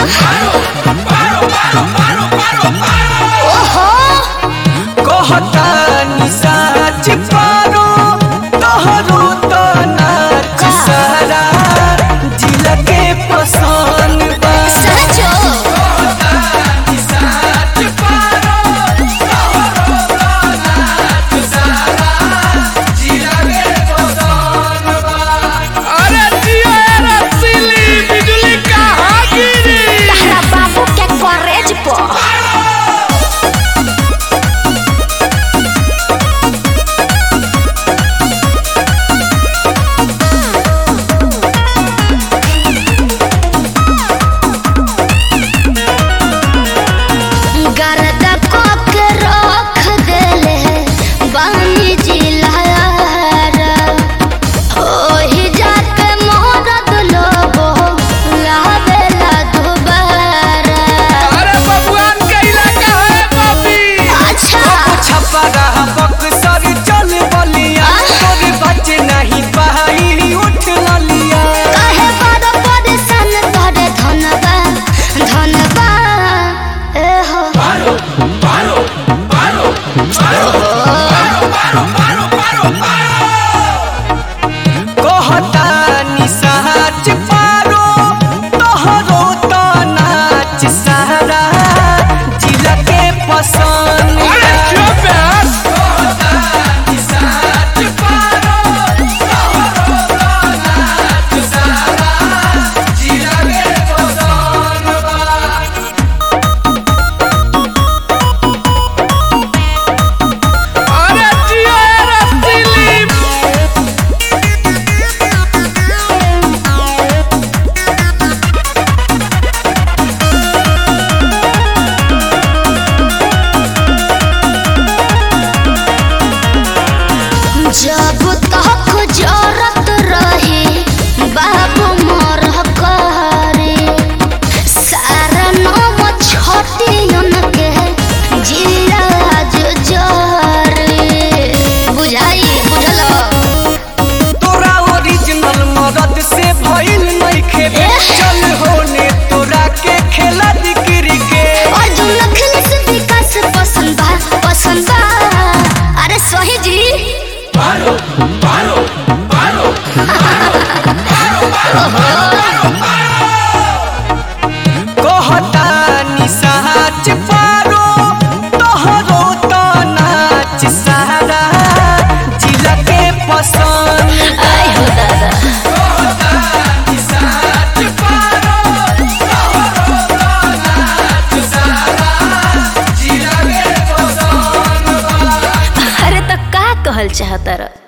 ओहो कहतानी साच पारो तोहरो तो नाच सारा जिला के पसंद बा सचो कहतानी साच पारो तोहरो तो नाच सारा जिला के पसंद बा। अरे जियो रसीली बिजली कहाँ गिरी तहरा बाबू के कॉलेज पर गर्दा को के रख देले बानी जिलारा ओही जाके मोरद लोगो लावेला दोबारा। अरे बबुआन के इलाका है बाबी अच्छा छपरा बक्सर चल बलिया तोरे बच्चे नहीं पाई उठ ललिया काहे बड़ परेशान तोरे धनबा धनबा ए हो कहतानी साच पारो तोहरो तो नाच सारा जिला के पसंद कहतानी साच पारो तोहरो तो नाच सारा जिला के पसंद बा। अरे जियो रसीली जब तक जरूरत रही बाबू मोर करे सारा नाम छोटियन के जिया जरे बुझाई बुझलो तोरा ओरिजिनल मदद से भइल नइखे चल होने तोरा के खेला दिकरी के और जो लखन से विकास पसंद बा अरे सोही जी कहतानी साच पारो तोहरो तो नाच सारा जिला के पसंद आई हो दादा कहतानी साच पारो तोहरो तो नाच सारा जिला के पसंद बा। अरे तो का कहल चाहता